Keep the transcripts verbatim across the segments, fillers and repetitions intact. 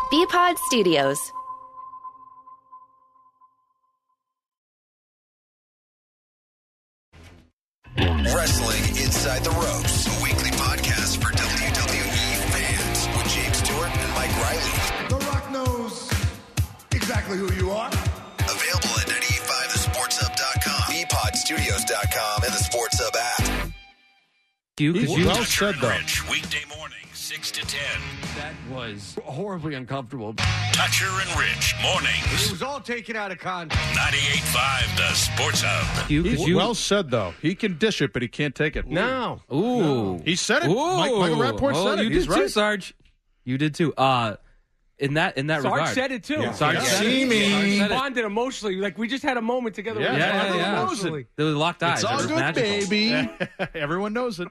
B-Pod Studios. Wrestling Inside the Ropes, a weekly podcast for W W E fans with James Stewart and Mike Riley. The Rock knows exactly who you are. Available at nine eighty-five the sports hub dot com, B pod studios dot com, and the Sports Hub app. You, He's you well said, though. Rich, weekday morning, six to ten. That was horribly uncomfortable. Toucher and Rich, It mornings, was all taken out of context. ninety-eight point five The Sports Hub. You, He's you, well said, though. He can dish it, but he can't take it. no. Ooh. He said it. Ooh. Mike, Michael Rappaport oh, said it. You He's did right. too, Sarge. You did too. Uh, in that in that Sarge regard. said it too. Yeah. Sarge Yeah. said See it. me. Sarge He said it. bonded emotionally. Like, we just had a moment together. Yeah, We Yeah, bonded yeah, yeah. emotionally. There was locked eyes. It's It all was good, magical. baby. Everyone knows it.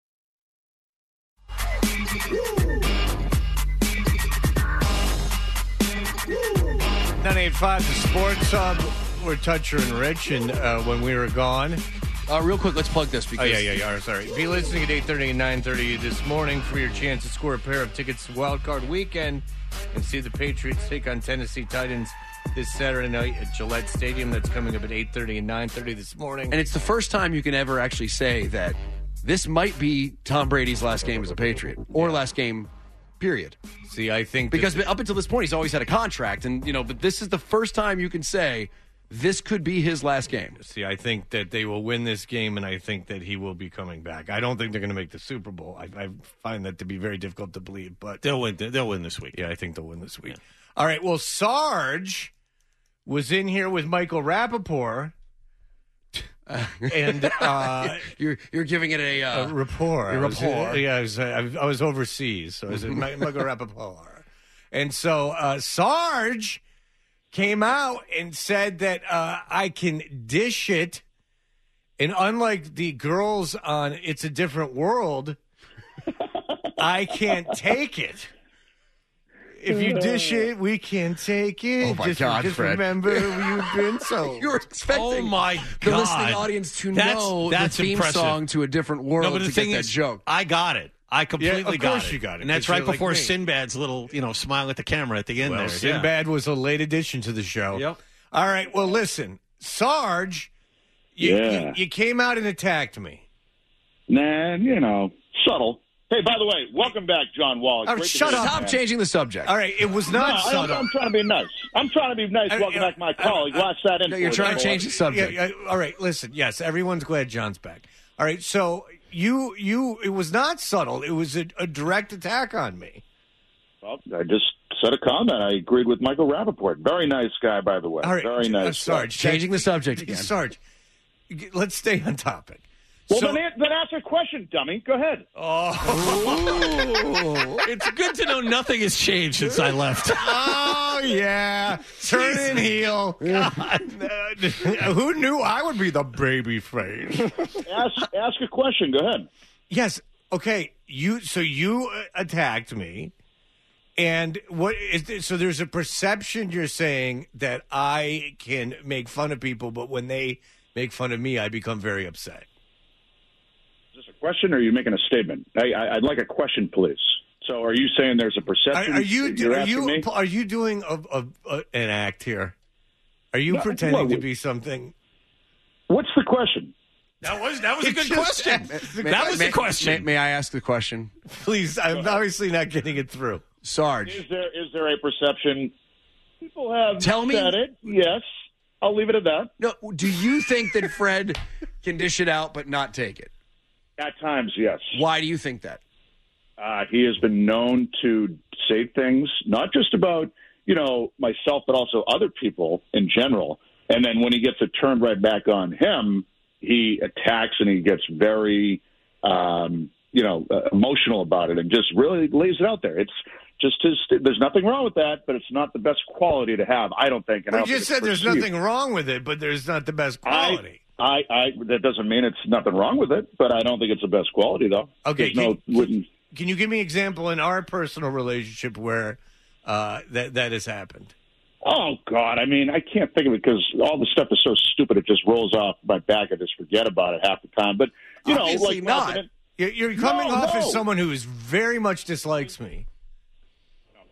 nine eighty-five The Sports Hub. We're Toucher and Rich, and uh, when we were gone. Uh, real quick, let's plug this Oh, because yeah, yeah, yeah. Sorry. Be listening at eight thirty and nine thirty this morning for your chance to score a pair of tickets to Wild Card Weekend and see the Patriots take on Tennessee Titans this Saturday night at Gillette Stadium. That's coming up at eight thirty and nine thirty this morning. and it's the first time you can ever actually say that this might be Tom Brady's last game as a Patriot or last game, period. See, I think Because that- up until this point, he's always had a contract, and you know, but this is the first time you can say this could be his last game. See, I think that they will win this game, and I think that he will be coming back. I don't think they're going to make the Super Bowl. I, I find that to be very difficult to believe, but They'll win. They'll win this week. yeah, I think they'll win this week. All right. Well, Sarge was in here with Michael Rappaport, and uh, You're you're giving it a, uh, a rapport. a I was- rapport. yeah, I was, I, I was overseas, so I was in Michael Rappaport, and so uh, Sarge came out and said that uh, I can dish it, and unlike the girls on It's a Different World, I can't take it. If you dish it, we can take it. Oh, my just, God, just Fred. remember you've been so. You're expecting Oh my the God! listening audience to That's- know that's the theme impressive. song to A Different World No, but the to thing get that is, joke. I got it. I completely Yeah, of got course it. you got it, and that's 'cause you're right like before me. Sinbad's little, you know, smile at the camera at the end Well, there. Sinbad was a late addition to the show. Yep. All right. Well, listen, Sarge, you, Yeah. you, you came out and attacked me. Nah, you know, subtle. Hey, by the way, welcome back, John Wall. It's Oh, great to shut hear you, up. Stop man. changing the subject. All right. It was No, not I, I'm, subtle. I'm trying to be nice. I'm trying to be nice. I- Welcome I- back, my I- colleague. I- Watch that in. No, you're for trying us, to change the boys. subject. Yeah, yeah, all right. Listen. Yes, everyone's glad John's back. All right. So you, you, it was not subtle. It was a, a direct attack on me. Well, I just said a comment. I agreed with Michael Rappaport. Very nice guy, by the way. All right. Very uh, nice. Sarge, guy. Changing the subject again. Sarge, g- let's stay on topic. Well, So- then, an- then ask a question, dummy. Go ahead. It's good to know nothing has changed since I left. Oh, yeah. Turning heel. God, no. Who knew I would be the baby face? Ask ask a question. Go ahead. Yes. Okay. You. So you uh, attacked me. And what is so there's a perception you're saying that I can make fun of people, but when they make fun of me, I become very upset. Is this a question, or are you making a statement? I, I, I'd like a question, please. So, are you saying there's a perception? Are, are you that you're are asking you me? are you doing a, a, a, an act here? Are you No, pretending well, to be something? What's the question? That was that was a It good just- question. May- That was may, the question. May, may I ask the question? Please, I'm obviously not getting it through. Sarge. Is there is there a perception? People have Tell me- said it. Yes, I'll leave it at that. No, do you think that Fred can dish it out but not take it? At times, yes. Why do you think that? Uh, he has been known to say things, not just about, you know, myself, but also other people in general. And then when he gets it turned right back on him, he attacks and he gets very, um, you know, uh, emotional about it and just really lays it out there. It's just his, there's nothing wrong with that, but it's not the best quality to have, I don't think. And I You don't think just it's said there's perceived. nothing wrong with it, but there's not the best quality. I, I, that doesn't mean it's nothing wrong with it, but I don't think it's the best quality, though. Okay, There's no, can- wouldn't. Can you give me an example in our personal relationship where uh, that that has happened? Oh, God. I mean, I can't think of it because all the stuff is so stupid it just rolls off my back. I just forget about it half the time. But, you Obviously know, like... not. You're, you're coming No, off no. as someone who is very much dislikes me.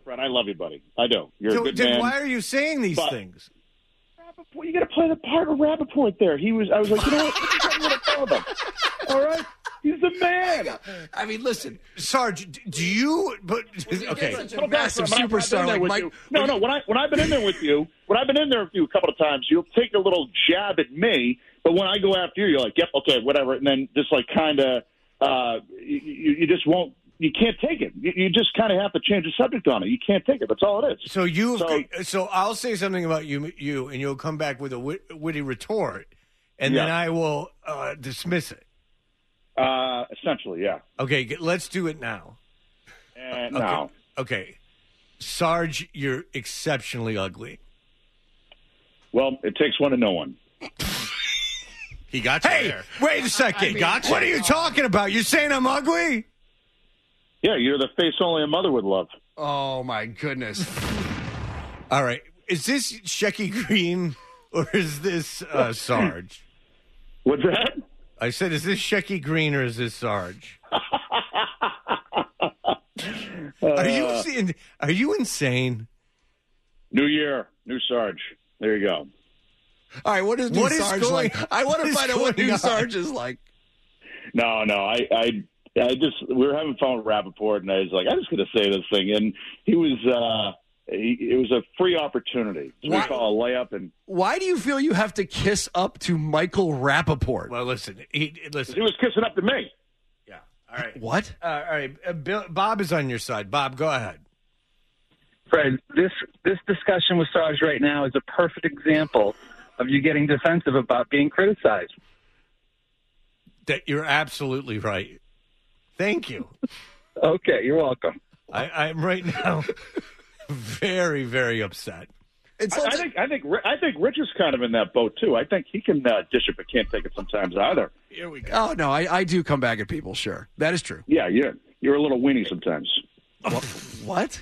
Fred, I love you, buddy. I do. You're So, a good then man. why are you saying these But- things? Rappaport, you got to play the part of Rappaport there. He was. I was like, you know what? I'm going to tell them. All right, he's the man. I mean, listen, Sarge, d- do you? But okay, such a Little massive background, when I've been superstar there like with Mike. you- No, no. When I when I've been in there with you, when I've been in there with you a couple of times, you'll take a little jab at me. But when I go after you, you're like, yep, okay, whatever, and then just like kind of, uh, you, you just won't. You can't take it. You, you just kind of have to change the subject on it. You can't take it. That's all it is. so you, So- so, I'll say something about you, you, and you'll come back with a wit, witty retort, and then Yeah. I will uh, dismiss it. Uh, essentially, yeah. Okay, g- let's do it now. And Okay. now, Okay, Sarge, you're exceptionally ugly. well, it takes one to know one. He got you Hey, there. wait a second. Gotcha. What are you talking about? You're saying I'm ugly? Yeah, you're the face only a mother would love. Oh my goodness! All right, is this Shecky Green or is this uh, Sarge? What's that? I said, is this Shecky Green or is this Sarge? Are you seeing, are you insane? New year, new Sarge. There you go. All right, what is new What is Sarge going- like? I want what to is find out what going new on? Sarge is like. No, no, I, I, I just we were having fun with Rappaport, and I was like, I'm just going to say this thing, and he was, uh, he, it was a free opportunity. So we Why- call a layup, and Why do you feel you have to kiss up to Michael Rappaport? Well, listen, he, listen. he was kissing up to me. Yeah. All right. What? Uh, all right. Uh, Bill, Bob is on your side. Bob, go ahead. Fred, this this discussion with Sarge right now is a perfect example of you getting defensive about being criticized. That you're absolutely right. Thank you. Okay, you're welcome. I, I'm right now very, very upset. It's I, I also- think, I think, Ri- I think Rich is kind of in that boat too. I think he can uh, dish it, but can't take it sometimes either. Here we go. oh no, I, I do come back at people. Sure, that is true. Yeah, you're you're a little weenie sometimes. What?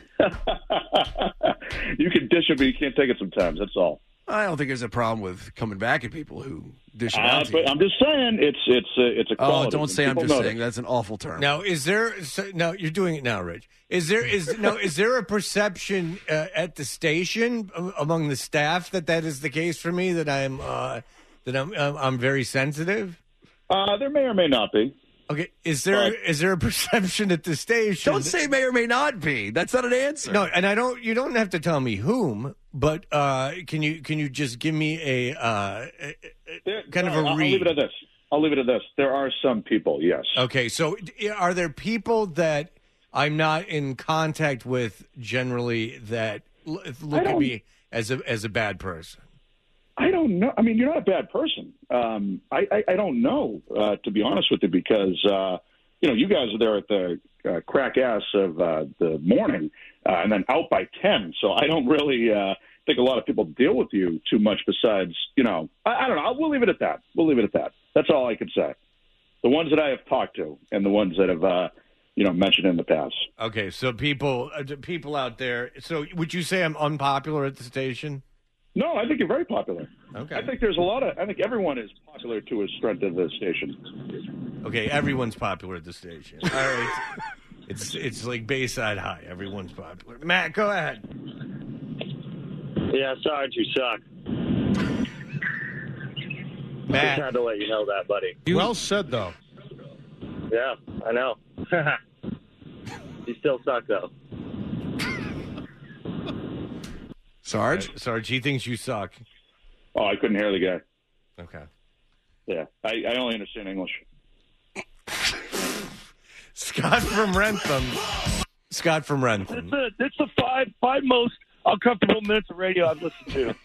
You can dish it, but you can't take it sometimes. That's all. I don't think there's a problem with coming back at people who dish it Uh, out to but you. I'm just saying, it's it's uh, it's a Oh, quality. don't say I'm People just know saying. that. That's an awful term. Now, is there? So, no, you're doing it now, Rich. Is there? Is no? Is there a perception uh, at the station uh, among the staff that that is the case for me? That I'm uh, that I'm I'm, I'm very sensitive. Uh, there may or may not be. Okay, is there is there a perception at the station? Don't say may or may not be. That's not an answer. No, and I don't. You don't have to tell me whom, but uh, can you can you just give me a, uh, a- There- a kind of no, a I'll, read? I'll leave it at this. I'll leave it at this. There are some people, yes. Okay, so d- are there people that I'm not in contact with generally that l- look at don't- me as a as a bad person? I don't know. I mean, you're not a bad person. Um, I, I, I don't know, uh, to be honest with you, because, uh, you know, you guys are there at the uh, crack ass of uh, the morning uh, and then out by ten. So I don't really uh, think a lot of people deal with you too much besides, you know, I, I don't know. We'll leave it at that. We'll leave it at that. That's all I can say. The ones that I have talked to and the ones that have, uh, you know, mentioned in the past. Okay, so people uh, d- people out there. So would you say I'm unpopular at the station? No, I think you're very popular. Okay. I think there's a lot of, I think everyone is popular to a strength of the station. Okay, everyone's popular at the station. All right, it's it's like Bayside High. Everyone's popular. Matt, go ahead. Yeah, Sarge, you suck. Just Matt, had to let you know that, buddy. Well said, though. Yeah, I know. You still suck, though. Sarge? Uh, Sarge, he thinks you suck. Oh, I couldn't hear the guy. Okay. Yeah, I, I only understand English. Scott from Rentham. Scott from It's Rentham. the, it's the five five most uncomfortable minutes of radio I've listened to.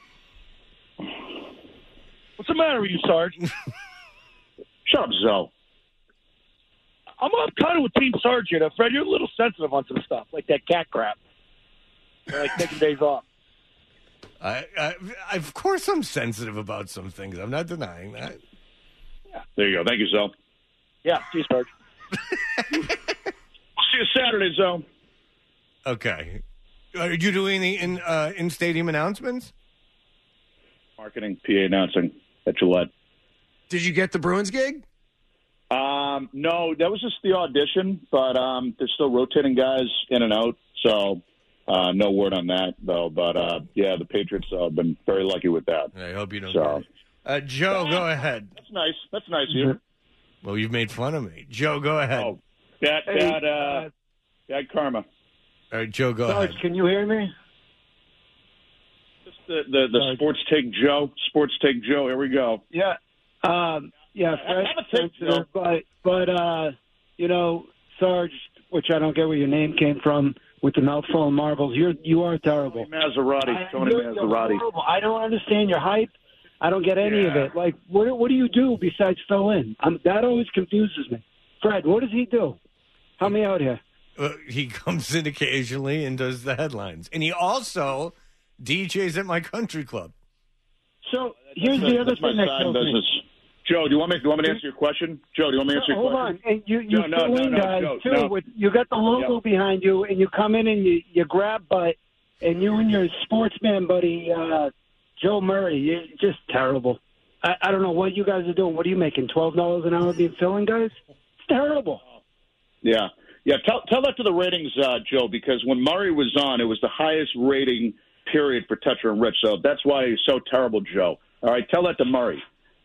What's the matter with you, Sarge? Shut up, Zoe. I'm, I'm kind of with Team Sarge here, though. Fred, you're a little sensitive on some stuff, like that cat crap. Or like taking days off. I, I, I, of course, I'm sensitive about some things. I'm not denying that. There you go. Thank you, Zoe. Yeah, see you, Sarge. We'll see you Saturday, Zoe. Okay. Are you doing the in uh, in stadium announcements? Marketing, P A announcing at Gillette. Did you get the Bruins gig? Um, no, that was just the audition, but um, they're still rotating guys in and out. So Uh, no word on that, though. But, uh, yeah, the Patriots uh, have been very lucky with that. I hope you don't. So, uh, Joe, go ahead. That's nice. That's nice of you. Well, you've made fun of me. Joe, go ahead. Oh, bad, Hey, bad, uh, bad karma. All right, Joe, go Sarge, ahead. can you hear me? Just the the, the Sports Take Joe. Sports Take Joe. Here we go. Yeah. Um, yeah, Fred, Have a take, sensitive, but, but uh, you know, Sarge, which I don't get where your name came from, with the mouthful of marbles, you're, you are terrible. Maserati. Tony You're- you're Maserati. horrible. I don't understand your hype. I don't get any of Yeah. it. Like, what what do you do besides fill in? Um that always confuses me. Fred, what does he do? Help me out here. Uh, he comes in occasionally and does the headlines. And he also D Js at my country club. So here's That's- the other that's my thing that side kills business. me. Joe, do you want me? Do you want me to answer your question? Joe, do you want me to answer your Hold question? on, and you you No, no, fill no, in no, guys Joe, too. no. With you got the logo Yep. behind you, and you come in and you you grab butt, and you and your sportsman buddy uh, Joe Murray, you're just terrible. I, I don't know what you guys are doing. What are you making? Twelve dollars an hour being filling guys? It's terrible. Yeah, yeah. Tell tell that to the ratings, uh, Joe, because when Murray was on, it was the highest rating period for Tetra and Rich. So that's why he's so terrible, Joe. All right, tell that to Murray.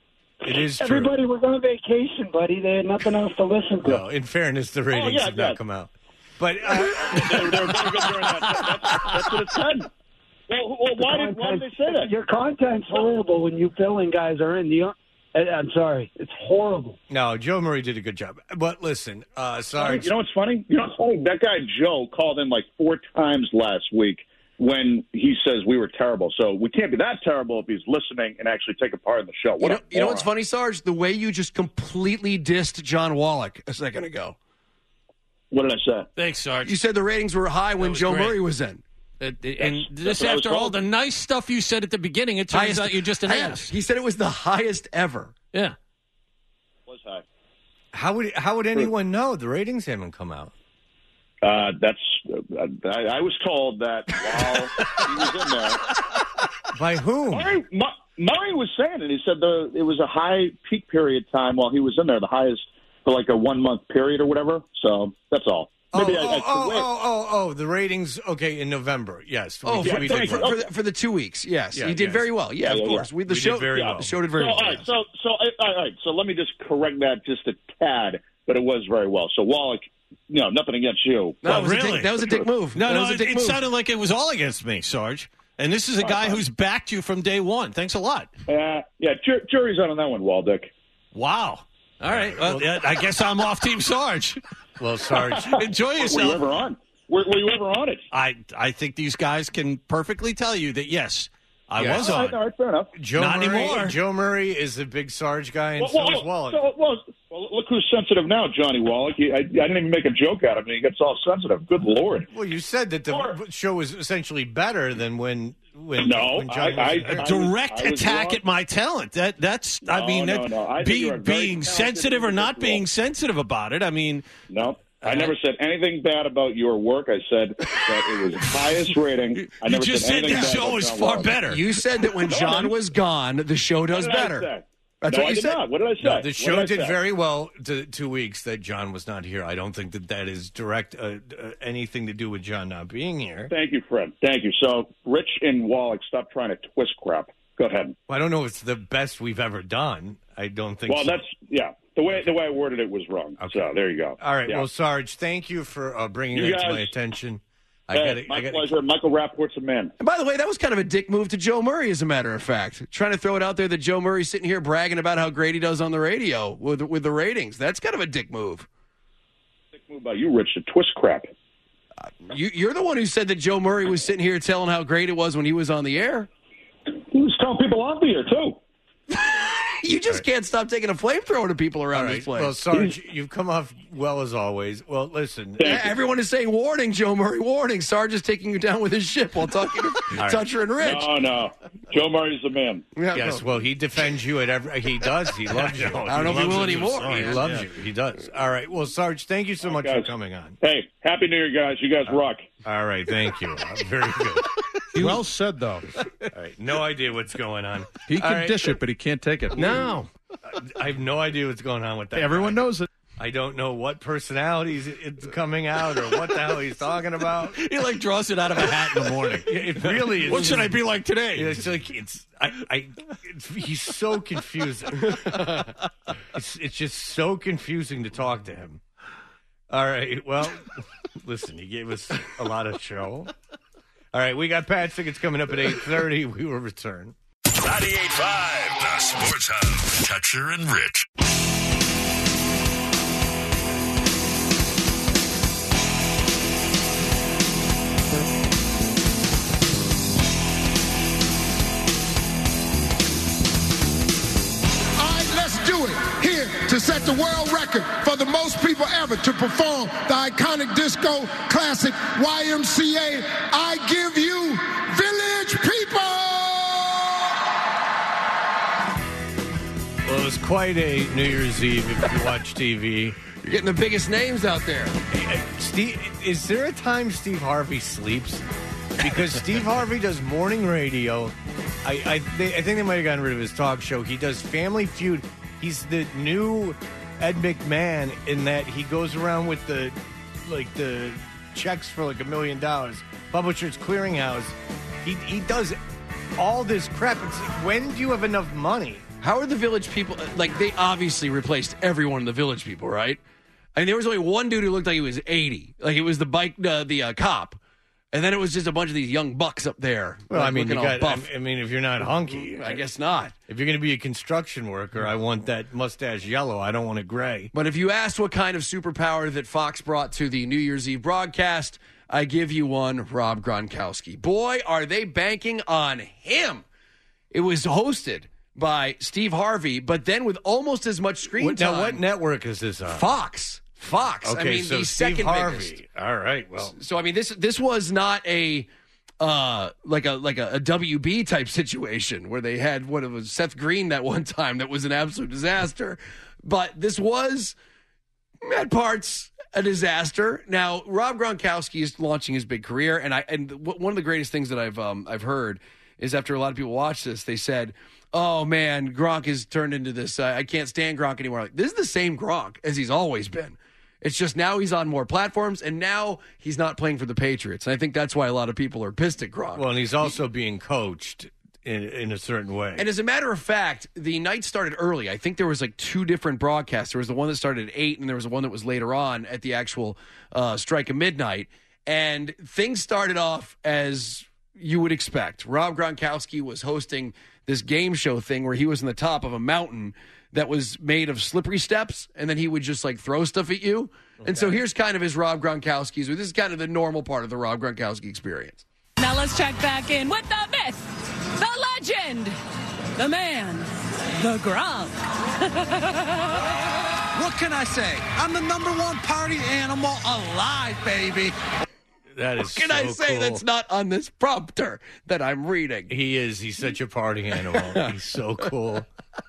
It is true. Everybody was on vacation, buddy. They had nothing else to listen to. Well, in fairness, the ratings Oh, yeah, did yeah. not come out. But uh, they, were, they were very good during that. That's, that's what it said. Well, well why did why did they say that? Your content's horrible when you filling guys are in. The, I'm sorry, it's horrible. no, Joe Murray did a good job. But listen, uh, sorry. You know what's funny? You know what's funny? That guy Joe called in like four times last week when he says we were terrible. So we can't be that terrible if he's listening and actually taking part in the show. What You know, a you know what's moron. funny, Sarge? The way you just completely dissed John Wallach a second ago. What did I say? Thanks, Sarge. You said the ratings were high when was Joe great. Murray was in. Uh, and this what I was after all told. the nice stuff you said at the beginning, it turns Highest- out you're just an Hang on. ass. He said it was the highest ever. Yeah. Was high. How would how would anyone know? The ratings haven't come out. Uh, that's. Uh, I, I was told that while he was in there. By whom? Murray, Mu- Murray was saying it. He said the it was a high peak period time while he was in there, the highest for like a one month period or whatever. So that's all. Maybe oh, I, I, oh, wait. oh, oh, oh, the ratings. Okay, in November. Yes. Oh, we, for, we for, did for, well. for, the, for the two weeks, yes. Yeah, he did yes. very well. Yeah, Yeah, of yeah, course. yeah. We, the We show, did very yeah, well. the show did very So, well. all right, so so all right, so let me just correct that just a tad, but it was very well. So Wallach, you know, nothing against you. No, that, was a really? dick, that was a dick move. No, that no, was a it, dick it move. sounded like it was all against me, Sarge. And this is a guy who's backed you from day one. Thanks a lot. Uh, yeah, jur- jury's out on that one, Waldick. Wow. All right. Well, yeah, I guess I'm off Team Sarge. Well, Sarge, Enjoy Were you yourself. ever on? Were, were you ever on it? I I think these guys can perfectly tell you that yes, I Yes. was All on. right, all right, fair enough. Joe Not Murray. anymore. Joe Murray is a big Sarge guy, and Well, so well, is Wallach. so, well, well, look who's sensitive now, Johnny Wallach. He, I, I didn't even make a joke out of him. He gets all sensitive. Good Lord. Well, you said that the Or- show was essentially better than when when No, when John I- was I- here. I- was- Direct I was attack wrong. at my talent. That that's. I No, mean, no, that, no. I think be- you're a very being talented sensitive or not individual. being sensitive about it. I mean, No, I never said anything bad about your work. I said that it was highest rating. I you never just said said anything the bad show about is John far Wallach. better. You said that when No, I John didn't. was gone, the show does What did I better. say? That's no, what I you did said. not. What did I say? No, the What show did I did say? very well the two weeks that John was not here. I don't think that that is direct uh, uh, anything to do with John not being here. Thank you, Fred. Thank you. So, Rich and Wallach, stop trying to twist crap. Go ahead. I don't know if it's the best we've ever done. I don't think Well, so. that's yeah. The way the way I worded it was wrong. Okay. So there you go. All right. Yeah. Well, Sarge, thank you for uh, bringing You that to guys- my attention. I Hey, got my I gotta, pleasure. Michael Rappaport's a man. And by the way, that was kind of a dick move to Joe Murray, as a matter of fact. Trying to throw it out there that Joe Murray's sitting here bragging about how great he does on the radio with with the ratings. That's kind of a dick move. Dick move by you, Rich, to twist crap. You, you're the one who said that Joe Murray was sitting here telling how great it was when he was on the air. He was telling people off the air too. You just can't stop taking a flamethrower to people around all this right. place. Well, Sarge, you've come off well as always. Well, listen. Yeah, everyone is saying, warning, Joe Murray, warning. Sarge is taking you down with his ship while talking to right. Toucher and Rich. No, no. Joe Murray's the man. Yeah, Yes, no. well, he defends you at every. He does. He loves you. I don't know if he will anymore. He loves you. He does. All right. Well, Sarge, thank you so much guys. for coming on. Hey, happy New Year, guys. You guys rock. All right. Thank you. Uh, very good. well said, though. All right. No idea what's going on. He All can right. dish it, but he can't take it. No. I have no idea what's going on with that. Everyone guy. knows it. I don't know what personalities it's coming out or what the hell he's talking about. He like draws it out of a hat in the morning. It really is. What should I be like today? It's like it's I. I it's, he's so confusing. it's it's just so confusing to talk to him. All right. Well, listen. He gave us a lot of show. All right. We got Pat's tickets coming up at eight thirty. We will return. ninety-eight point five, the Sports Hub. Toucher and Rich. Here to set the world record for the most people ever to perform the iconic disco classic Y M C A. I give you Village People! Well, it was quite a New Year's Eve if you watch T V. You're getting the biggest names out there. Hey, Steve, is there a time Steve Harvey sleeps? Because Steve Harvey does morning radio. I I, they, I think they might have gotten rid of his talk show. He does Family Feud. He's the new Ed McMahon in that he goes around with the like the checks for like a million dollars. Publishers Clearinghouse. He he does all this crap. It's like, when do you have enough money? How are the Village People? Like, they obviously replaced everyone in the Village People, right? I mean, there was only one dude who looked like he was eighty. Like, it was the bike, uh, the uh, cop. And then it was just a bunch of these young bucks up there. Well, like, I mean, you looking all got, buff. I mean, if you're not hunky, I guess not. If you're going to be a construction worker, I want that mustache yellow. I don't want it gray. But if you asked what kind of superpower that Fox brought to the New Year's Eve broadcast, I give you one, Rob Gronkowski. Boy, are they banking on him. It was hosted by Steve Harvey, but then with almost as much screen What, time. now, what network is this on? Fox. Fox. Okay, I mean, so the Steve second Harvey. biggest. All right, well. So I mean, this this was not a uh, like a like a, a W B type situation where they had what it was Seth Green that one time that was an absolute disaster, but this was at parts a disaster. Now Rob Gronkowski is launching his big career, and I and w- one of the greatest things that I've um, I've heard is after a lot of people watched this, they said, "Oh man, Gronk has turned into this. Uh, I can't stand Gronk anymore." Like, this is the same Gronk as he's always been. It's just now he's on more platforms, and now he's not playing for the Patriots. And I think that's why a lot of people are pissed at Gronk. Well, and he's also being coached in in a certain way. And as a matter of fact, the night started early. I think there was like two different broadcasts. There was the one that started at eight, and there was the one that was later on at the actual uh, strike of midnight. And things started off as you would expect. Rob Gronkowski was hosting this game show thing where he was on the top of a mountain that was made of slippery steps, and then he would just like throw stuff at you. Okay. And so here's kind of his Rob Gronkowski's. This is kind of the normal part of the Rob Gronkowski experience. Now let's check back in with the myth, the legend, the man, the Gronk. What can I say? I'm the number one party animal alive, baby. That is what can so I say cool. that's not on this prompter that I'm reading? He is. He's such a party animal. He's so cool.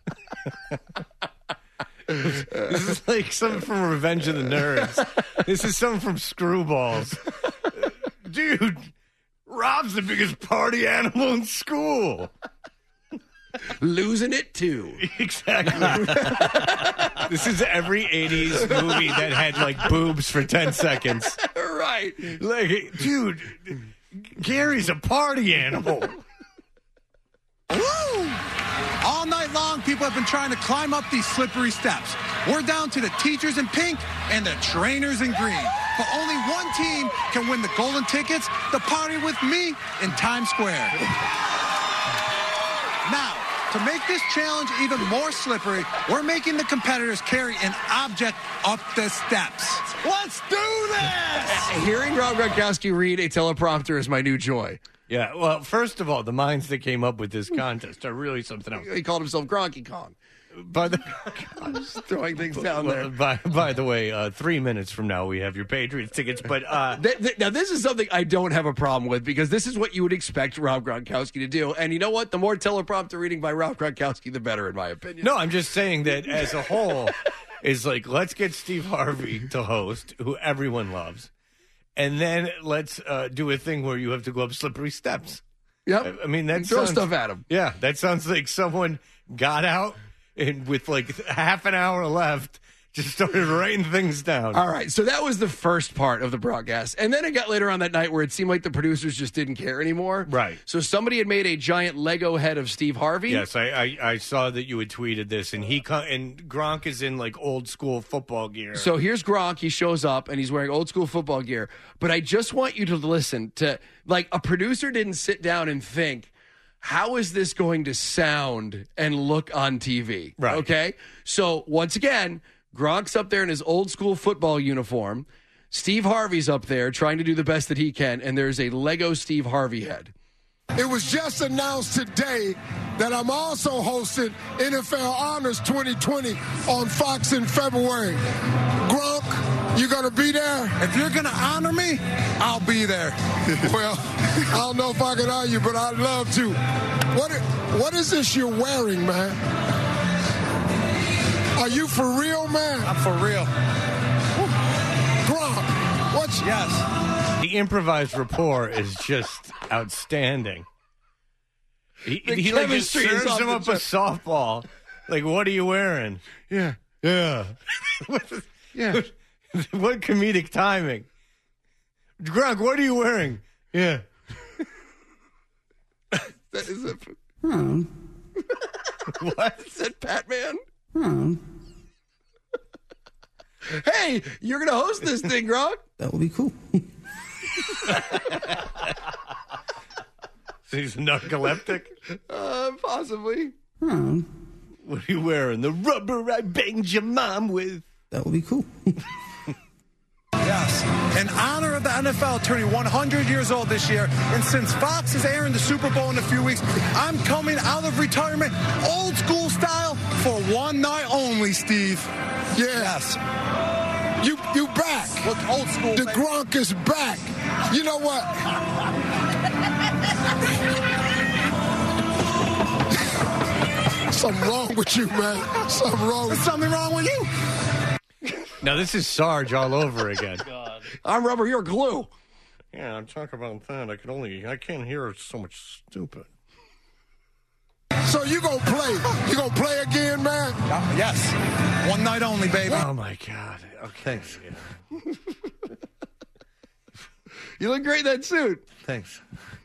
This is like something from Revenge of the Nerds. This is something from Screwballs. Dude, Rob's the biggest party animal in school. Losing it, too. Exactly. This is every eighties movie that had, like, boobs for ten seconds. Right. Like, dude, Gary's a party animal. Woo! All night long, people have been trying to climb up these slippery steps. We're down to the teachers in pink and the trainers in green. But only one team can win the golden tickets to party with me in Times Square. Now, to make this challenge even more slippery, we're making the competitors carry an object up the steps. Let's do this! Hearing Rob Gronkowski read a teleprompter is my new joy. Yeah, well, first of all, the minds that came up with this contest are really something else. He called himself Gronky Kong. By the, just throwing things down there. By, by the way, uh, three minutes from now, we have your Patriots tickets. But uh, th- th- now, this is something I don't have a problem with because this is what you would expect Rob Gronkowski to do. And you know what? The more teleprompter reading by Rob Gronkowski, the better, in my opinion. No, I'm just saying that as a whole, is like, let's get Steve Harvey to host, who everyone loves. And then let's uh, do a thing where you have to go up slippery steps. Yep. I, I mean, that throw sounds, stuff at him. Yeah, that sounds like someone got out and with like half an hour left, Just started writing things down. All right, so that was the first part of the broadcast. And then it got later on that night where it seemed like the producers just didn't care anymore. Right. So somebody had made a giant Lego head of Steve Harvey. Yes, I, I, I saw that you had tweeted this, and he co- and Gronk is in like old school football gear. So here's Gronk. He shows up, and he's wearing old school football gear. But I just want you to listen to, like, a producer didn't sit down and think, how is this going to sound and look on T V? Right. Okay? So once again, Gronk's up there in his old school football uniform. Steve Harvey's up there trying to do the best that he can, and there's a Lego Steve Harvey head. It was just announced today that I'm also hosting N F L Honors twenty twenty on Fox in February. Gronk, you gonna be there? If you're gonna honor me, I'll be there. Well, I don't know if I can honor you, but I'd love to. What What is this you're wearing, man? Are you for real, man? I'm for real. Gronk, what's... Yes. The improvised rapport is just outstanding. He, The he like just chemistry is serves off him the up a chart. softball. Like, what are you wearing? Yeah. Yeah. Yeah. What comedic timing. Gronk, what are you wearing? Yeah. That is a... Hmm. What? Is that Batman? Hmm. Hey, you're going to host this thing, Gronk? That would be cool. So he's narcoleptic? Uh, possibly. Hmm. What are you wearing? The rubber I banged your mom with. That would be cool. Yes. In honor of the N F L turning one hundred years old this year, and since Fox is airing the Super Bowl in a few weeks, I'm coming out of retirement old school style for one night only, Steve. Yes. You you back. Look old school. The baby. Gronk is back. You know what? Something wrong with you, man. Something wrong with There's something wrong with you? Now, this is Sarge all over again. I'm rubber, you're glue. Yeah, I'm talking about that. I can only, I can't hear so much stupid. So you gonna play? You gonna play again, man? Uh, yes. One night only, baby. Oh, my God. Okay. You look great in that suit. Thanks.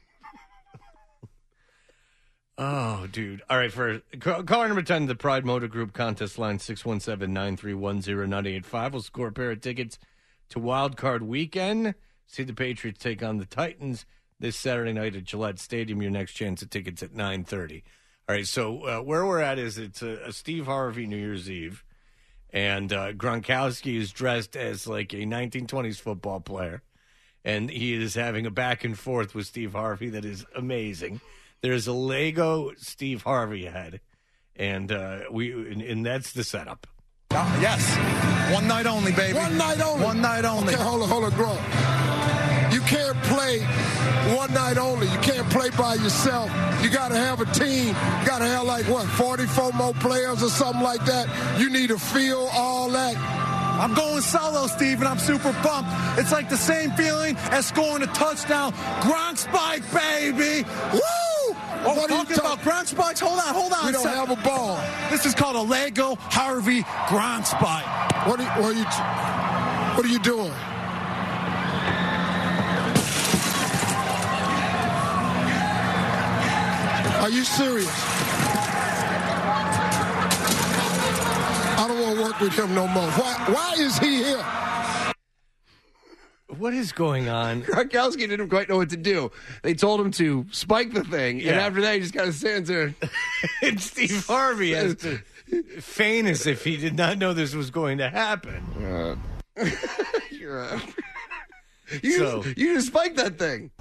Oh, dude. All right, for call, caller number ten, the Pride Motor Group contest line, six one seven, nine three one, zero nine eight five. We'll score a pair of tickets to Wild Card Weekend. See the Patriots take on the Titans this Saturday night at Gillette Stadium. Your next chance at tickets at nine thirty. All right, so uh, where we're at is it's a, a Steve Harvey New Year's Eve, and uh, Gronkowski is dressed as like a nineteen twenties football player, and he is having a back and forth with Steve Harvey that is amazing. There's a Lego Steve Harvey head, and uh, we and, and that's the setup. Uh, yes. One night only, baby. One night only. One night only. Okay, hold on, hold on, Gronk. You can't play one night only. You can't play by yourself. You got to have a team. You got to have like, what, forty-four more players or something like that. You need to feel all that. I'm going solo, Steve, and I'm super pumped. It's like the same feeling as scoring a touchdown. Gronk spike, baby. Woo! Oh, What are you talking talk- about Gronk spikes? Hold on, hold on. We don't So- have a ball. This is called a Lego Harvey Gronk spike. What are, you- what are you? What are you doing? Are you serious? I don't want to work with him no more. Why? Why is he here? What is going on? Gronkowski didn't quite know what to do. They told him to spike the thing, and Yeah. after that, he just kind of stands there. And Steve Harvey has to feign as if he did not know this was going to happen. You're a- you, So- just, you just spiked that thing.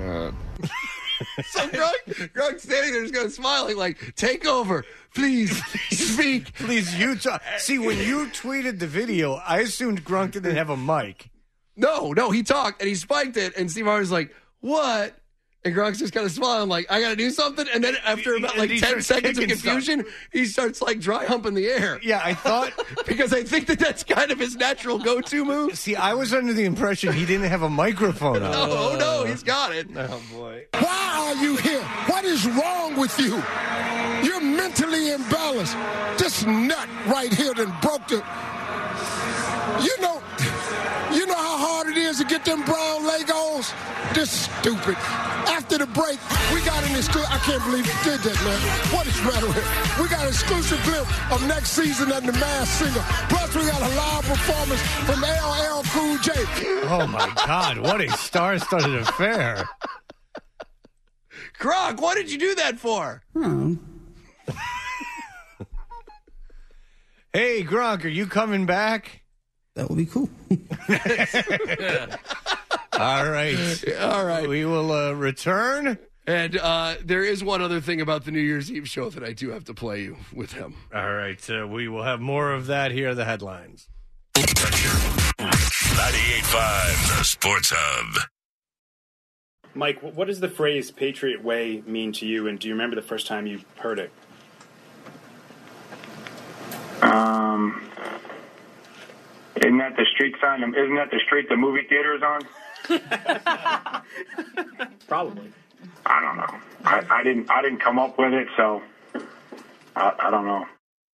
So Gronk, Gronk's standing there just kind of smiling like, take over. Please, speak. Please, you talk. See, when you tweeted the video, I assumed Gronk didn't have a mic. No, no, he talked and he spiked it, and Steve Harvey's like, what? And Gronk's just kind of smiling like, I got to do something. And then after about And like he ten starts seconds of kicking confusion, he starts like dry humping the air. Yeah, I thought. Because I think that that's kind of his natural go-to move. See, I was under the impression he didn't have a microphone on. Oh, no, he's got it. Oh, boy. Why are you here? What is wrong with you? You're mentally imbalanced. This nut right here that broke the. You know, you know how hard it is to get them brown Legos? This stupid. After the break, we got an exclusive. I can't believe you did that, man. What is the matter with it? We got an exclusive clip of next season and the Masked Singer. Plus, we got a live performance from L L Cool J. Oh my God! What a star-studded affair. Gronk, what did you do that for? Hmm. Hey, Gronk, are you coming back? That would be cool. All right. All right. We will uh, return. And uh, there is one other thing about the New Year's Eve show that I do have to play you with him. All right. Uh, we will have more of that. Here are the headlines. ninety-eight point five, the Sports Hub. Mike, what does the phrase Patriot Way mean to you, and do you remember the first time you heard it? Um, isn't that the street sign? Isn't that the street the movie theater is on? Probably. I don't know. I, I didn't. I didn't come up with it, so I, I don't know.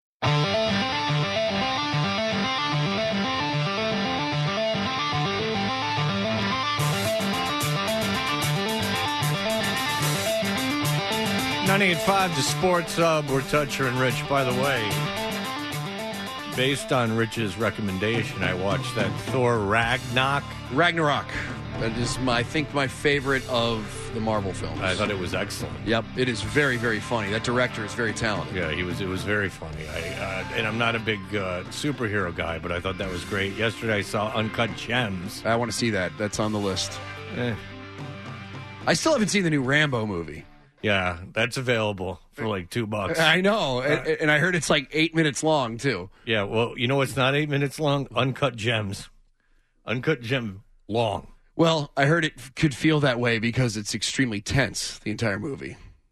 ninety-eight point five, the Sports Hub. We're Toucher and Rich. By the way, based on Rich's recommendation, I watched that Thor Ragnarok. Ragnarok. That is, my, I think, my favorite of the Marvel films. I thought it was excellent. Yep, it is very, very funny. That director is very talented. Yeah, he was. It was very funny. I uh, and I'm not a big uh, superhero guy, but I thought that was great. Yesterday, I saw Uncut Gems. I want to see that. That's on the list. Eh. I still haven't seen the new Rambo movie. Yeah, that's available for like two bucks. I know, Uh, and, and I heard it's like eight minutes long too. Yeah, well, you know what's not eight minutes long? Uncut Gems. Uncut Gem long. Well, I heard it f- could feel that way because it's extremely tense, the entire movie.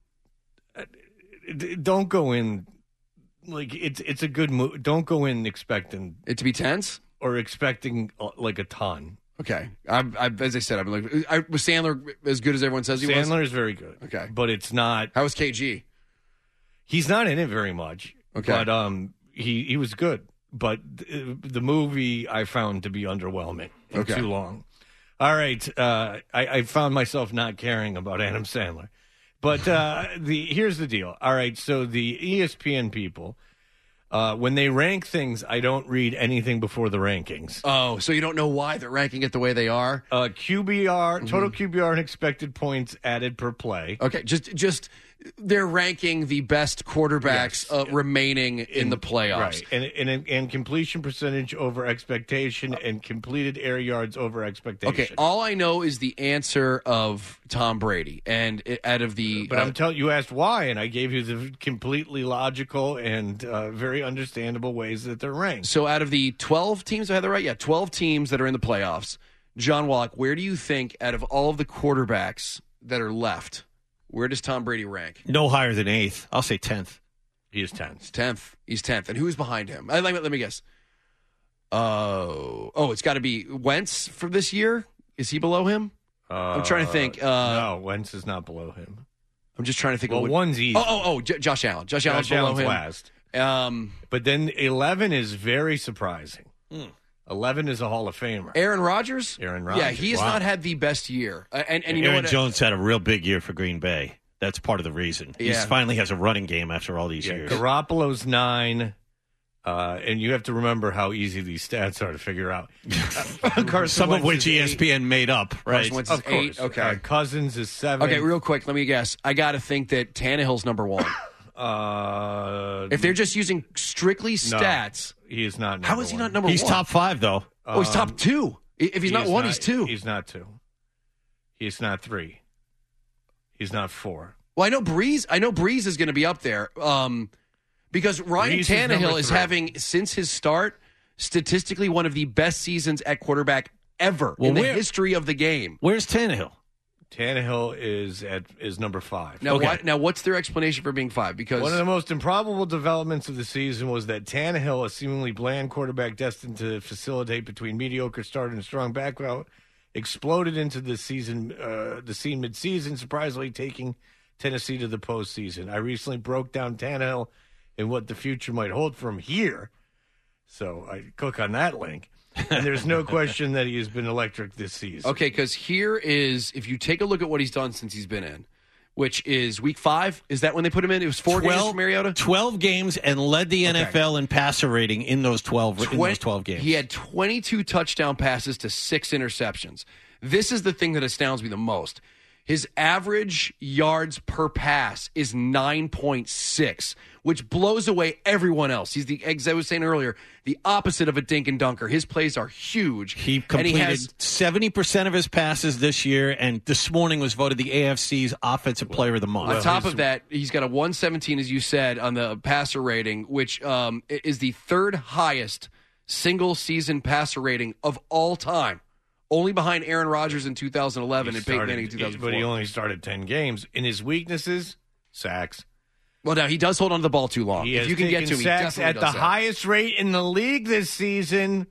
D- Don't go in like it's it's a good movie. Don't go in expecting it to be tense or expecting uh, like a ton. Okay, I'm, I, as I said, I've been like, I, was Sandler as good as everyone says he was? Sandler is very good. Okay, but it's not. How was K G? He's not in it very much. Okay, but um, he he was good. But th- the movie I found to be underwhelming and Okay. too long. All right, uh, I, I found myself not caring about Adam Sandler. But uh, the here's the deal. All right, so the E S P N people, uh, when they rank things, I don't read anything before the rankings. Oh, so you don't know why they're ranking it the way they are? Uh, Q B R, total Q B R and expected points added per play. Okay, just just they're ranking the best quarterbacks Yes. uh, remaining in, in the playoffs. Right, and, and and completion percentage over expectation and completed air yards over expectation. Okay, all I know is the answer of Tom Brady, and it, out of the. But uh, I'm telling you, asked why, and I gave you the completely logical and uh, very understandable ways that they're ranked. So out of the twelve teams, I had that right? Yeah, twelve teams that are in the playoffs. John Wallach, where do you think, out of all of the quarterbacks that are left, where does Tom Brady rank? No higher than eighth. I'll say tenth. He is tenth. He's tenth. He's tenth. And who's behind him? I, let, me, let me guess. Oh, oh, it's got to be Wentz for this year. Is he below him? Uh, I'm trying to think. Uh, no, Wentz is not below him. I'm just trying to think. Well, of what, one's easy. Oh, oh, oh, J- Josh Allen. Josh, Allen's Josh below Allen's him. last. Um, but then eleven is very surprising. Hmm. eleven is a Hall of Famer. Aaron Rodgers? Aaron Rodgers. Yeah, he has Wow. not had the best year. Uh, and, and you Aaron know what? Jones had a real big year for Green Bay. That's part of the reason. He Yeah. finally has a running game after all these Yeah, years. Garoppolo's nine. Uh, and you have to remember how easy these stats are to figure out. Carson Some of Wentz which is E S P N made up, right? Carson Wentz is Of course. eight. Okay. Uh, Cousins is seven. Okay, real quick, let me guess. I got to think that Tannehill's number one. Uh, If they're just using strictly no, stats, he is not. Number how is he one. not number He's one? top five, though. Oh, he's top two. If he's He not is one, he's two. He's not two. He's not three. He's not four. Well, I know Breeze. I know Breeze is going to be up there um, because Ryan Breeze is Tannehill number is three. having, since his start, statistically one of the best seasons at quarterback ever Well, in the where- history of the game. Where's Tannehill? Tannehill is at is number five. Now, Okay. what, now, what's their explanation for being five? Because One of the most improbable developments of the season was that Tannehill, a seemingly bland quarterback destined to facilitate between mediocre start and strong background, exploded into the season, uh, the scene mid-season, surprisingly taking Tennessee to the postseason. I recently broke down Tannehill and what the future might hold for him here, so I click on that link. And there's no question that he has been electric this season. Okay, because here is, if you take a look at what he's done since he's been in, which is week five. Is that when they put him in? It was four twelve, games for Mariota? twelve games and led the N F L Okay. in passer rating in those twelve, in those twelve games. He had twenty-two touchdown passes to six interceptions. This is the thing that astounds me the most. His average yards per pass is nine point six, which blows away everyone else. He's the, as I was saying earlier, the opposite of a dink and dunker. His plays are huge. He and completed he has, seventy percent of his passes this year, and this morning was voted the A F C's Offensive Player of the Month. on top of that, he's got a one seventeen, as you said, on the passer rating, which um, is the third highest single-season passer rating of all time. Only behind Aaron Rodgers in two thousand eleven He and Peyton started- Manning in two thousand four. But he only started ten games. In his weaknesses, sacks. Well, now he does hold on to the ball too long. He if has you can get taken to him, he sacks definitely at the does that. highest rate in the league this season.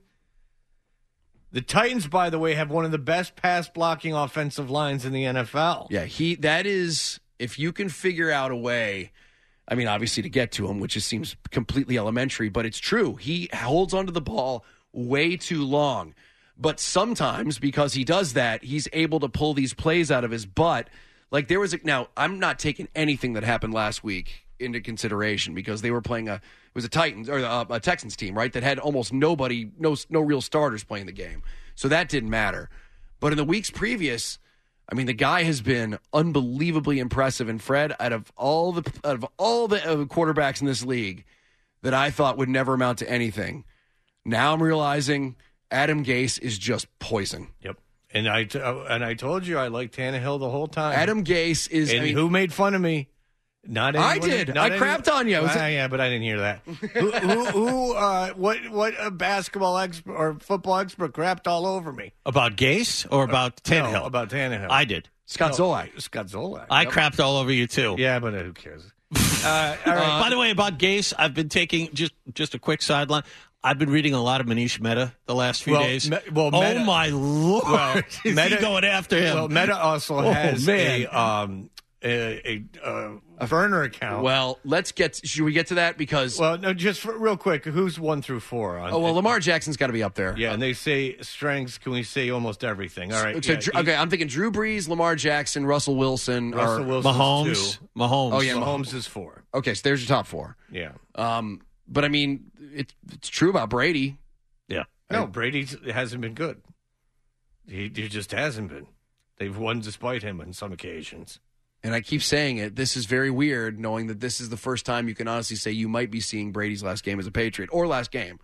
The Titans, by the way, have one of the best pass blocking offensive lines in the N F L. Yeah, he that is, if you can figure out a way, I mean, obviously to get to him, which just seems completely elementary, but it's true. He holds onto the ball way too long. But sometimes, because he does that, he's able to pull these plays out of his butt. Like there was a, now, I'm not taking anything that happened last week into consideration because they were playing a, it was a Titans or a, a Texans team, right? That had almost nobody, no, no real starters playing the game. So that didn't matter. But in the weeks previous, I mean, the guy has been unbelievably impressive. And Fred, out of all the, out of all the uh, quarterbacks in this league that I thought would never amount to anything, now I'm realizing Adam Gase is just poison. Yep. And I t- uh, and I told you I liked Tannehill the whole time. Adam Gase is. And I mean, who made fun of me? Not I anyone, did. not I any- crapped on you. I was- Ah, yeah, but I didn't hear that. who? Who? who uh, what? What? A basketball expert or football expert crapped all over me About Gase or about Tannehill? No, about Tannehill. I did. Scott No, Zolak. Scott Zolak. I Yep. crapped all over you too. Yeah, but uh, who cares? Uh, all right. By the way, about Gase, I've been taking just just a quick sideline. I've been reading a lot of Manish Mehta the last few Well, days. Me- well, oh Mehta- my lord, Well, is Mehta- he going after him? Well, Meta also Oh, has man. a um a, a, uh, a burner account. Well, let's get. Should we get to that? Because Well, no, just for, real quick. Who's one through four? On, oh well, Lamar Jackson's got to be up there. Yeah, and they say strengths. Can we say almost everything? All right. So, yeah, Drew- he- okay, I'm thinking Drew Brees, Lamar Jackson, Russell Wilson, Russell or Wilson's Mahomes, two. Mahomes. Oh, yeah, Mahomes is four. okay. So there's your top four. Yeah. Um, but I mean, it's it's true about Brady. yeah. No, Brady hasn't been good. He, he just hasn't been. They've won despite him on some occasions. And I keep saying it. This is very weird, knowing that this is the first time you can honestly say you might be seeing Brady's last game as a Patriot or last game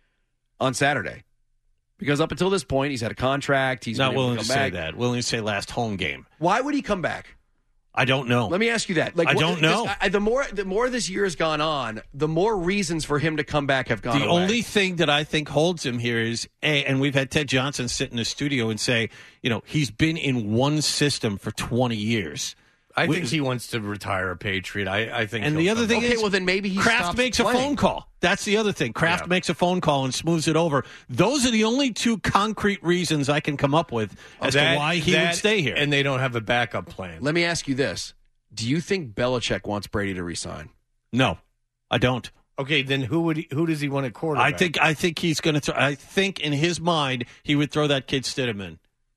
on Saturday, because up until this point, he's had a contract. He's Not been able willing to to come say back. that. Willing to say last home game. Why would he come back? I don't know. Let me ask you that. Like, I what- don't know. 'cause I, the more the more this year has gone on, the more reasons for him to come back have gone The away. only thing that I think holds him here is, a, and we've had Ted Johnson sit in the studio and say, you know, he's been in one system for twenty years. I We- think he wants to retire a Patriot. I, I think. And he'll the other come thing back. okay, is, well then maybe he Kraft stops makes a playing. phone call. That's the other thing. Kraft Yeah. makes a phone call and smooths it over. Those are the only two concrete reasons I can come up with as That- to why he that- would stay here. and they don't have a backup plan. Let me ask you this: do you think Belichick wants Brady to resign? no, I don't. Okay, then who would he, who does he want at quarterback? I think I think he's going to. I think in his mind he would throw that kid Stidham in.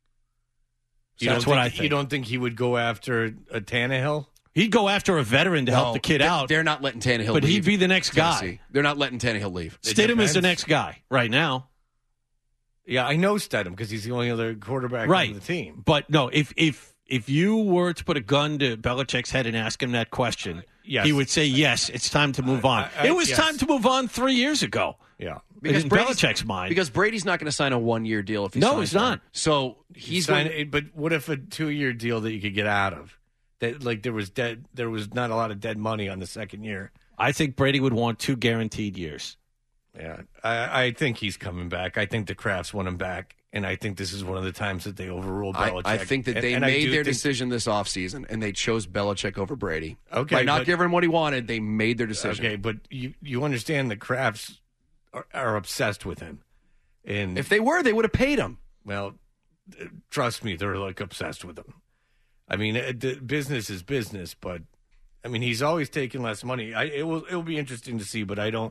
You That's don't what think, I think. You don't think he would go after a Tannehill? He'd go after a veteran to No, help the kid they- out. They're not letting Tannehill But leave. he'd be the next guy. Tennessee. They're not letting Tannehill leave. It Stidham is the depends. next guy right now. Yeah, I know Stedham because he's the only other quarterback Right. on the team. But no, if if if you were to put a gun to Belichick's head and ask him that question, yes. he would say, yes, it's time to move on. I- I- it was yes. time to move on three years ago. Yeah. in Brady's- Belichick's mind. Because Brady's not going to sign a one-year deal if he No, signs he's one. not. So he's Sign going. it, but what if a two-year deal that you could get out of? That like there was dead, there was not a lot of dead money on the second year. I think Brady would want two guaranteed years. Yeah, I, I think he's coming back. I think the Crafts want him back, and I think this is one of the times that they overruled I, Belichick. I think that And- they and I made do their think- decision this offseason, and they chose Belichick over Brady. Okay, By not but- giving him what he wanted, they made their decision. Okay, but you you understand the Crafts are, are obsessed with him, and If they were, they would have paid him. well, uh, trust me, they're like obsessed with him. I mean, uh, the business is business, but I mean, he's always taking less money. I, it will it will be interesting to see, but I don't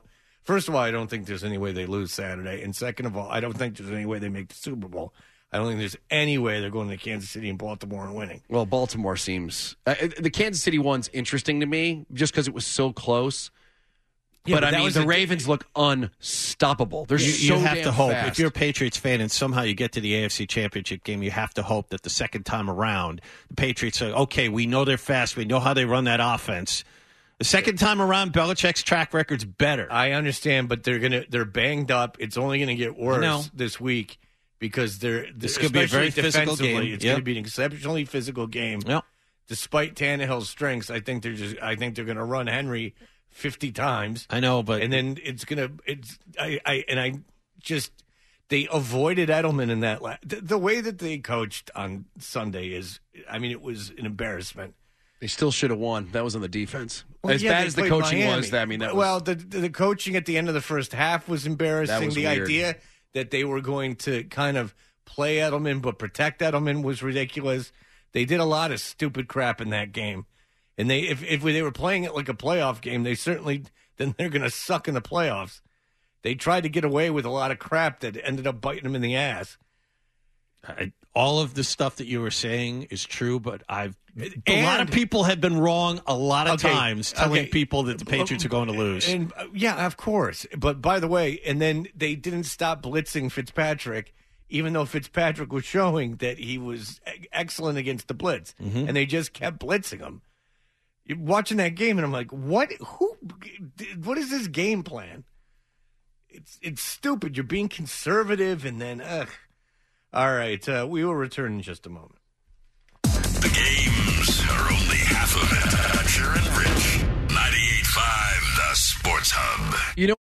First of all, I don't think there's any way they lose Saturday. And second of all, I don't think there's any way they make the Super Bowl. I don't think there's any way they're going to Kansas City and Baltimore and winning. Well, Baltimore seems uh, the Kansas City one's interesting to me just because it was so close. Yeah, but, but I that mean, was the a- Ravens look unstoppable. They're You, so you have damn to hope fast. if you're a Patriots fan and somehow you get to the A F C Championship game, you have to hope that the second time around, the Patriots say, "Okay, we know they're fast. We know how they run that offense." The second time around, Belichick's track record's better. I understand, but they're gonna they're banged up. It's only going to get I know. worse this week because they're This could be a very especially physical defensively, game. It's Yep. going to be an exceptionally physical game. Yep. Despite Tannehill's strengths, I think they're just I think they're going to run Henry fifty times. I know, but and then it's gonna it's I, I and I just they avoided Edelman in that la- the, the way that they coached on Sunday is I mean it was an embarrassment. They still should have won. That was on the defense. Well, as yeah, bad they as the played coaching Miami. was, I mean, that well, was, the the coaching at the end of the first half was embarrassing. That was the weird. idea that they were going to kind of play Edelman but protect Edelman was ridiculous. They did a lot of stupid crap in that game, and they if if they were playing it like a playoff game, they certainly then they're going to suck in the playoffs. They tried to get away with a lot of crap that ended up biting them in the ass. I, all of the stuff that you were saying is true, but I've a And- lot of people have been wrong a lot of Okay, times telling okay. people that the Patriots are going to lose. And uh, yeah, of course. But by the way, and then they didn't stop blitzing Fitzpatrick, even though Fitzpatrick was showing that he was e- excellent against the blitz, Mhm. and they just kept blitzing him. You're watching that game, and I'm like, what? Who? What is this game plan? It's it's stupid. You're being conservative, and then ugh. All right, uh, we will return in just a moment. The games are only half of it. Dutcher and Rich. ninety-eight point five, The Sports Hub. You know,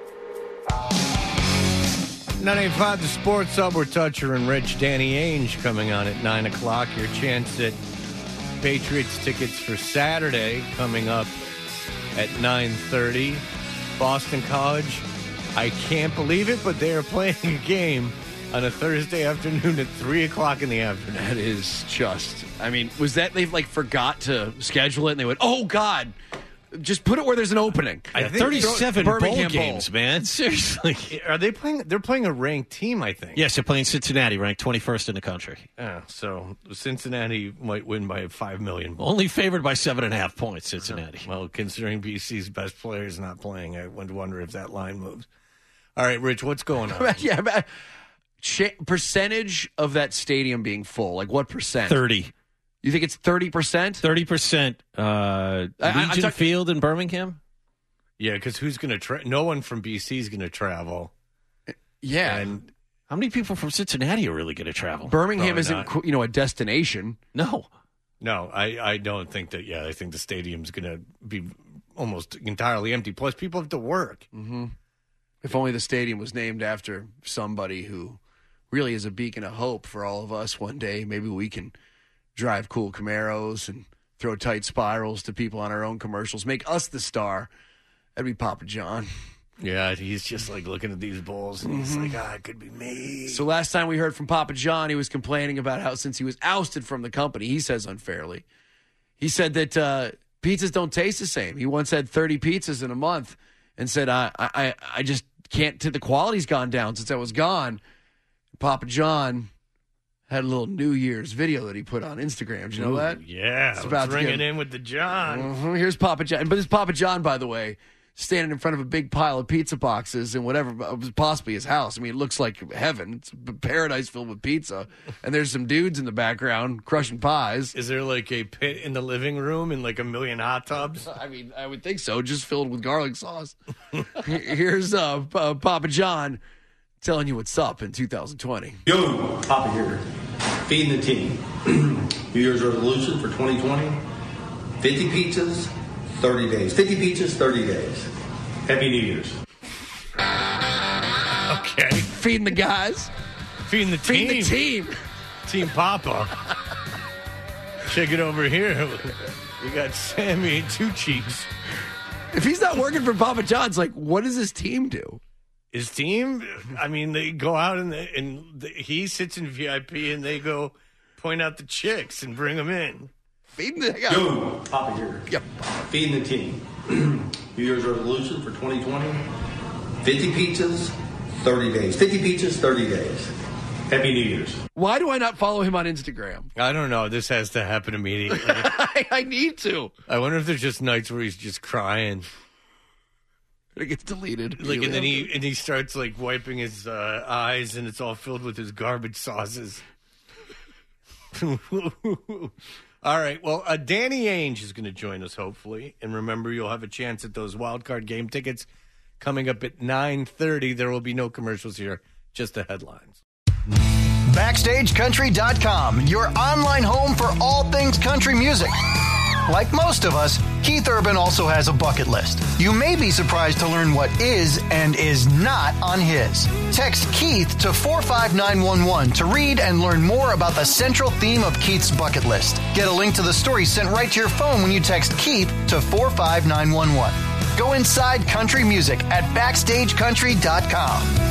ninety-eight point five, The Sports Hub. We're Toucher and Rich. Danny Ainge coming on at nine o'clock. Your chance at Patriots tickets for Saturday coming up at nine thirty. Boston College. I can't believe it, but they are playing a game on a Thursday afternoon at three o'clock in the afternoon. that is just, I mean, was that they like forgot to schedule it and they went, oh, God, just put it where there's an opening. I think thirty-seven bowl Birmingham games, Bowl. man. Seriously. Are they playing? They're playing a ranked team, I think. Yes, they're playing Cincinnati, ranked twenty-first in the country. Yeah, so Cincinnati might win by five million. Only favored by seven and a half points, Cincinnati. Well, considering B C's best player is not playing, I would wonder if that line moves. All right, Rich, what's going on? yeah, but cha- percentage of that stadium being full, like what percent? thirty. You think it's thirty percent? thirty percent uh, I- I'm Legion talk- Field in Birmingham? Yeah, because who's going to tra- no one from B C is going to travel. Yeah. And How many people from Cincinnati are really going to travel? Birmingham Probably isn't, not. qu- you know, a destination. No. no, I, I don't think that, yeah, I think the stadium's going to be almost entirely empty. Plus, people have to work. Mm-hmm. If only the stadium was named after somebody who really is a beacon of hope for all of us one day. Maybe we can drive cool Camaros and throw tight spirals to people on our own commercials. Make us the star. That'd be Papa John. Yeah, he's just like looking at these bowls and he's like, ah, it could be me. So last time we heard from Papa John, he was complaining about how since he was ousted from the company, he says unfairly, he said that uh, pizzas don't taste the same. He once had thirty pizzas in a month and said, I, I, I just can't, the quality's gone down since I was gone. Papa John had a little New Year's video that he put on Instagram. Did you know Ooh, that? Yeah, It's let's about to bring get- it in with the John. Mhm. Here's Papa John. But this Papa John, by the way, standing in front of a big pile of pizza boxes and whatever, possibly his house. I mean, it looks like heaven. It's a paradise filled with pizza. And there's some dudes in the background crushing pies. Is there like a pit in the living room and like a million hot tubs? I mean, I would think so, just filled with garlic sauce. Here's uh, uh, Papa John telling you what's up in two thousand twenty. Yo, Papa here. Feeding the team. New Year's resolution for twenty twenty. fifty pizzas, thirty days. fifty pizzas, thirty days. Happy New Year's. Okay. Feeding the guys. Feeding the team. Feeding the team. Team Papa. Check it over here. We got Sammy Two Cheeks. If he's not working for Papa John's, like, what does his team do? His team, I mean, they go out and, they, and the, he sits in V I P and they go point out the chicks and bring them in. Feeding the guys. Yo, Papa here. Yep. Feeding the team. New Year's resolution for twenty twenty. fifty pizzas, thirty days. fifty pizzas, thirty days. Happy New Year's. Why do I not follow him on Instagram? I don't know. This has to happen immediately. I, I need to. I wonder if there's just nights where he's just crying. It gets deleted. Like, and then he and he starts like wiping his uh, eyes, and it's all filled with his garbage sauces. All right. Well, uh, Danny Ainge is going to join us, hopefully. And remember, you'll have a chance at those wild card game tickets coming up at nine thirty. There will be no commercials here, just the headlines. Backstage Country dot com, your online home for all things country music. Like most of us, Keith Urban also has a bucket list. You may be surprised to learn what is and is not on his. Text Keith to four five nine one one to read and learn more about the central theme of Keith's bucket list. Get a link to the story sent right to your phone when you text Keith to four five nine one one. Go inside country music at Backstage Country dot com.